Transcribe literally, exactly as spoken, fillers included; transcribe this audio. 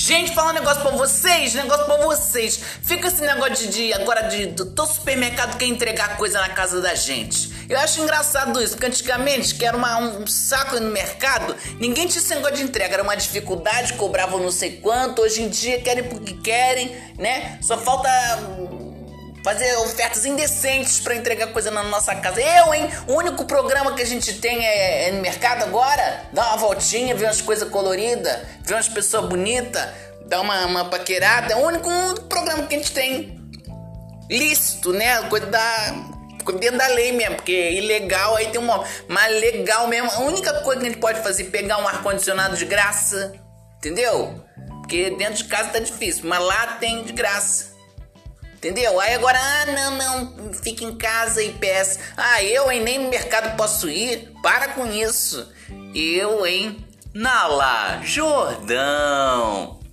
Gente, falar um negócio pra vocês, negócio pra vocês. Fica esse negócio de, de agora de todo supermercado quer entregar coisa na casa da gente. Eu acho engraçado isso, porque antigamente, que era uma, um saco no mercado, ninguém tinha esse negócio de entrega, era uma dificuldade, cobravam não sei quanto. Hoje em dia querem porque querem, né? Só falta fazer ofertas indecentes pra entregar coisa na nossa casa. Eu, hein? O único programa que a gente tem é, é no mercado agora. Dá uma voltinha, ver umas coisas coloridas, ver umas pessoas bonitas, dar uma, uma paquerada. É o único, o único programa que a gente tem lícito, né? Coisa da... dentro da lei mesmo, porque ilegal aí tem uma... Mas legal mesmo, a única coisa que a gente pode fazer é pegar um ar-condicionado de graça, entendeu? Porque dentro de casa tá difícil, mas lá tem de graça. Entendeu? Aí agora, ah, não, não, fica em casa e peça. Ah, eu, hein, nem no mercado posso ir. Para com isso. Eu, hein, Nala Jordão.